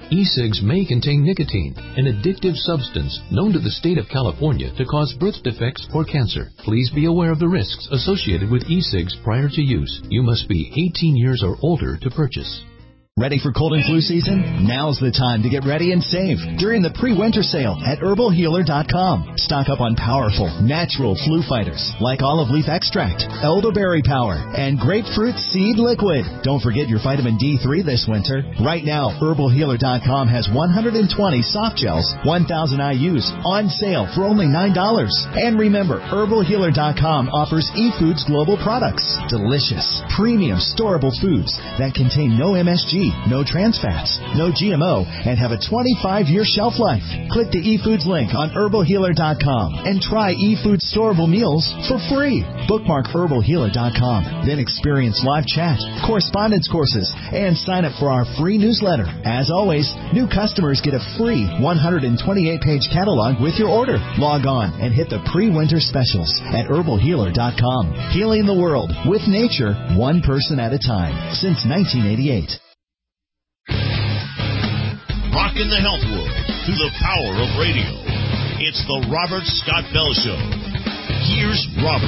E-cigs may contain nicotine, an addictive substance known to the state of California to cause birth defects or cancer. Please be aware of the risks associated with e-cigs prior to use. You must be eighteen years or older to purchase. Ready for cold and flu season? Now's the time to get ready and save during the pre-winter sale at herbal healer dot com. Stock up on powerful, natural flu fighters like olive leaf extract, elderberry power, and grapefruit seed liquid. Don't forget your vitamin D three this winter. Right now, herbal healer dot com has one hundred twenty soft gels, one thousand I U's on sale for only nine dollars. And remember, herbal healer dot com offers eFoods Global products. Delicious, premium, storable foods that contain no M S G, no trans fats, no G M O, and have a twenty-five year shelf life. Click the eFoods link on herbal healer dot com and try eFoods storable meals for free. Bookmark herbal healer dot com, then experience live chat, correspondence courses, and sign up for our free newsletter. As always, new customers get a free one hundred twenty-eight page catalog with your order. Log on and hit the pre-winter specials at herbal healer dot com. Healing the world with nature, one person at a time, since nineteen eighty-eight. Rocking the health world through the power of radio. It's the Robert Scott Bell Show. Here's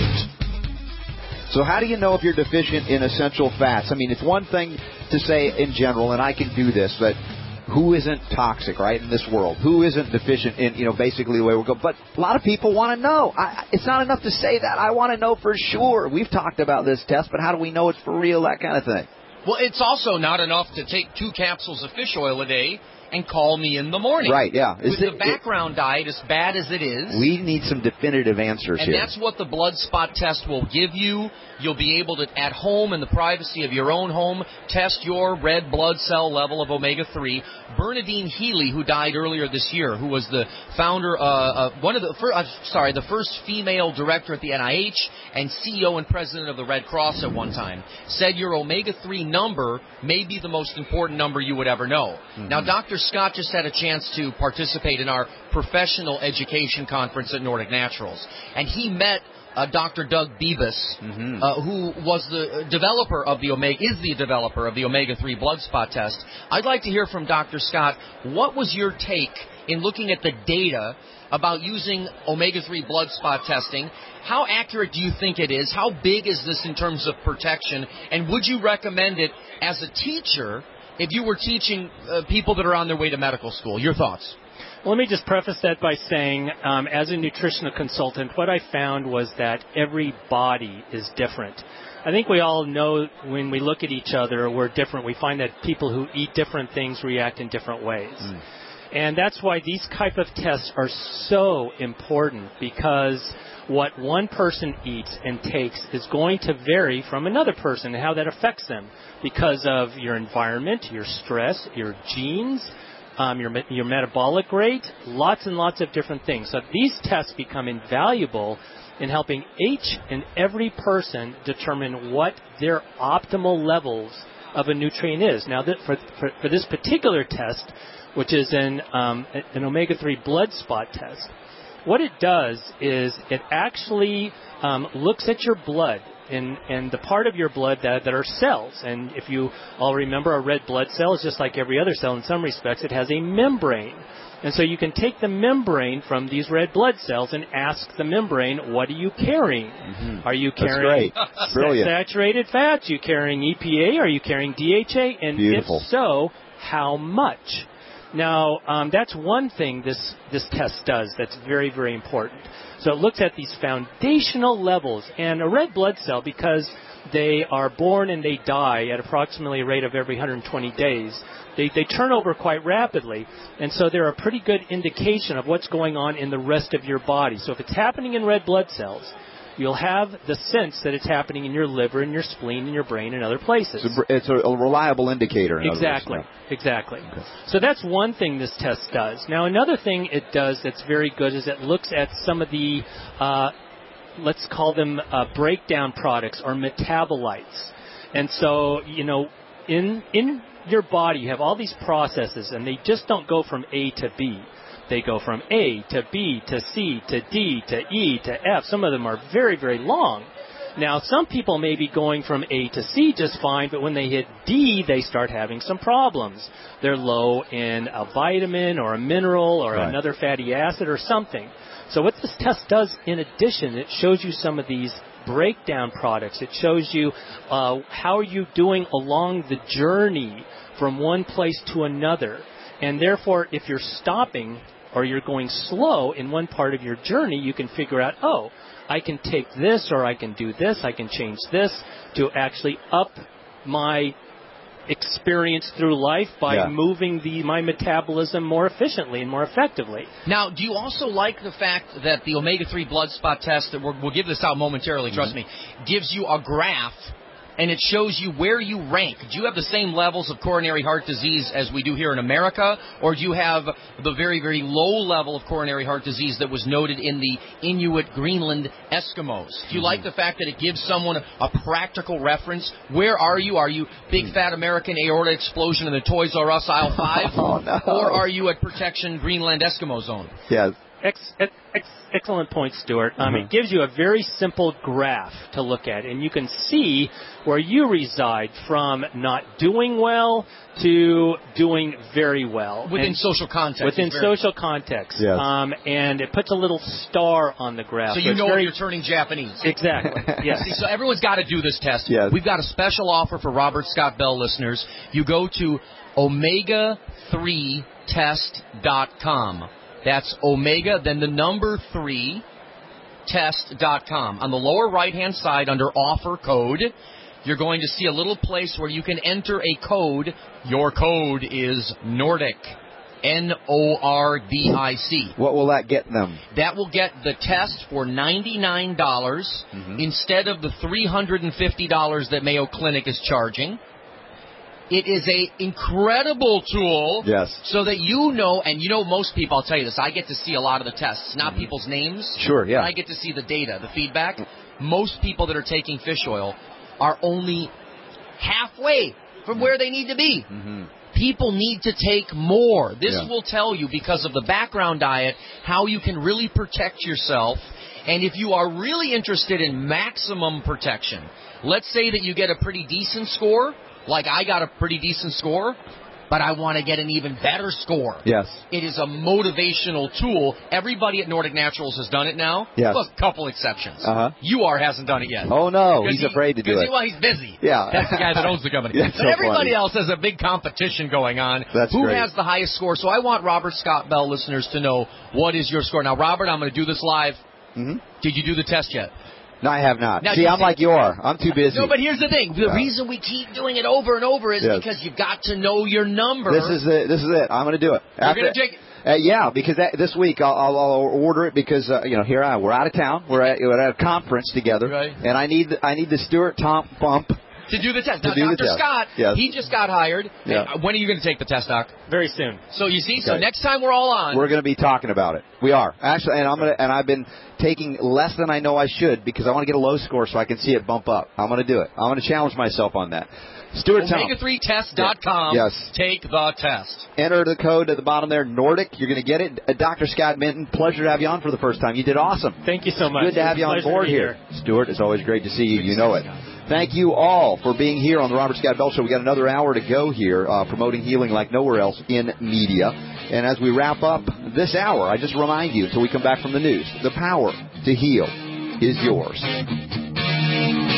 Robert. So how do you know if you're deficient in essential fats? I mean, it's one thing to say in general, and I can do this, but who isn't toxic, right, in this world? Who isn't deficient in, you know, basically the way we go? But a lot of people want to know. I, it's not enough to say that. I want to know for sure. We've talked about this test, but how do we know it's for real, that kind of thing? Well, it's also not enough to take two capsules of fish oil a day and call me in the morning. Right, yeah. With Is the it, background it, diet, as bad as it is. We need some definitive answers and here. And that's what the blood spot test will give you. You'll be able to, at home, in the privacy of your own home, test your red blood cell level of omega three. Bernadine Healy, who died earlier this year, who was the founder, uh, of one of the, fir- uh, sorry, the first female director at the N I H and C E O and president of the Red Cross at one time, said your omega three number may be the most important number you would ever know. Mm-hmm. Now, Doctor Scott just had a chance to participate in our professional education conference at Nordic Naturals, and he met Uh, Doctor Doug Bebus, mm-hmm. uh, who was the developer of the omega, is the developer of the omega three blood spot test. I'd like to hear from Doctor Scott. What was your take in looking at the data about using omega three blood spot testing? How accurate do you think it is? How big is this in terms of protection? And would you recommend it as a teacher if you were teaching uh, people that are on their way to medical school? Your thoughts? Let me just preface that by saying, um, as a nutritional consultant, what I found was that every body is different. I think we all know when we look at each other, we're different. We find that people who eat different things react in different ways. Mm. And that's why these type of tests are so important, because what one person eats and takes is going to vary from another person and how that affects them because of your environment, your stress, your genes, Um, your your metabolic rate, lots and lots of different things. So these tests become invaluable in helping each and every person determine what their optimal levels of a nutrient is. Now, th- for, for for this particular test, which is an um, an omega three blood spot test, what it does is it actually um, looks at your blood. And, and the part of your blood that, that are cells. And if you all remember, a red blood cell is just like every other cell in some respects. It has a membrane. And so you can take the membrane from these red blood cells and ask the membrane, what are you carrying? Mm-hmm. Are you carrying saturated fats? Are you carrying E P A? Are you carrying D H A? And Beautiful. If so, how much? Now, um, that's one thing this, this test does that's very, very important. So it looks at these foundational levels. And a red blood cell, because they are born and they die at approximately a rate of every one hundred twenty days, they, they turn over quite rapidly. And so they're a pretty good indication of what's going on in the rest of your body. So if it's happening in red blood cells, you'll have the sense that it's happening in your liver and your spleen and your brain and other places. It's a, it's a, a reliable indicator. In exactly, other words, yeah. exactly. Okay. So that's one thing this test does. Now, another thing it does that's very good is it looks at some of the, uh, let's call them uh, breakdown products or metabolites. And so, you know, in in your body you have all these processes, and they just don't go from A to B. They go from A to B to C to D to E to F. Some of them are very, very long. Now, some people may be going from A to C just fine, but when they hit D, they start having some problems. They're low in a vitamin or a mineral or Right. another fatty acid or something. So what this test does, in addition, it shows you some of these breakdown products. It shows you uh, how are you doing along the journey from one place to another. And therefore, if you're stopping or you're going slow in one part of your journey, you can figure out, oh, I can take this or I can do this, I can change this to actually up my experience through life by Yeah. moving the my metabolism more efficiently and more effectively. Now, do you also like the fact that the omega three blood spot test, that we're, we'll give this out momentarily, trust me, gives you a graph and it shows you where you rank? Do you have the same levels of coronary heart disease as we do here in America, or do you have the very, very low level of coronary heart disease that was noted in the Inuit Greenland Eskimos? Do you like the fact that it gives someone a practical reference? Where are you? Are you big fat American aorta explosion in the Toys R Us aisle five? Oh, no. Or are you at protection Greenland Eskimo zone? Yes. Ex, ex, ex, excellent point, Stuart. Um, Mhm. It gives you a very simple graph to look at, and you can see where you reside from not doing well to doing very well. Within And social context. Within It's very- social context. Yes. Um, and it puts a little star on the graph. So you it's know very, if you're turning Japanese. Exactly. Yes. See, so everyone's got to do this test. Yes. We've got a special offer for Robert Scott Bell listeners. You go to omega three test dot com. That's omega, then the number three, test dot com. On the lower right-hand side, under offer code, you're going to see a little place where you can enter a code. Your code is Nordic. N O R D I C. What will that get them? That will get the test for ninety-nine dollars Mm-hmm. instead of the three hundred fifty dollars that Mayo Clinic is charging. It is a incredible tool. Yes. So that you know, and you know most people, I'll tell you this, I get to see a lot of the tests, not people's names. Sure, yeah. But I get to see the data, the feedback. Most people that are taking fish oil are only halfway from where they need to be. Mm-hmm. People need to take more. This Yeah. will tell you, because of the background diet, how you can really protect yourself. And if you are really interested in maximum protection, let's say that you get a pretty decent score, like I got a pretty decent score, but I want to get an even better score. Yes. It is a motivational tool. Everybody at Nordic Naturals has done it now. Yes. Well, a couple exceptions. Uh-huh. U R hasn't done it yet. Oh, no. 'Cause He's he- afraid to do 'cause it. He, well, he's busy. Yeah. That's the guy that owns the company. That's but so everybody funny. else has a big competition going on. That's Who great. has the highest score? So I want Robert Scott Bell listeners to know, what is your score? Now, Robert, I'm going to do this live. Mm-hmm. Did you do the test yet? No, I have not. Now, See, you I'm see- like you are. I'm too busy. No, but here's the thing. The Yeah. reason we keep doing it over and over is Yes. because you've got to know your number. This is it. This is it. I'm going to do it. You're After- going to take it. Uh, yeah, because that, this week I'll, I'll, I'll order it because uh, you know here I we're out of town. We're at, we're at a conference together, Right. and I need I need the Stuart Tom bump. To do the test. To Now, do the Doctor test. Scott, Yes. he just got hired. Yeah. Uh, When are you going to take the test, Doc? Very soon. So you see, so Okay. next time we're all on. We're going to be talking about it. We are actually, and I'm gonna and I've been taking less than I know I should because I want to get a low score so I can see it bump up. I'm going to do it. I'm going to challenge myself on that. Stuart Tom. omega three test dot com. Yes. Take the test. Enter the code at the bottom there, Nordic. You're going to get it. Uh, Doctor Scott Minton, pleasure to have you on for the first time. You did awesome. Thank you so much. Good to have you on Pleasure to board be here. Stuart, it's always great to see you. You know it. Thank you all for being here on the Robert Scott Bell Show. We got another hour to go here, uh, promoting healing like nowhere else in media. And as we wrap up this hour, I just remind you, until we come back from the news, the power to heal is yours.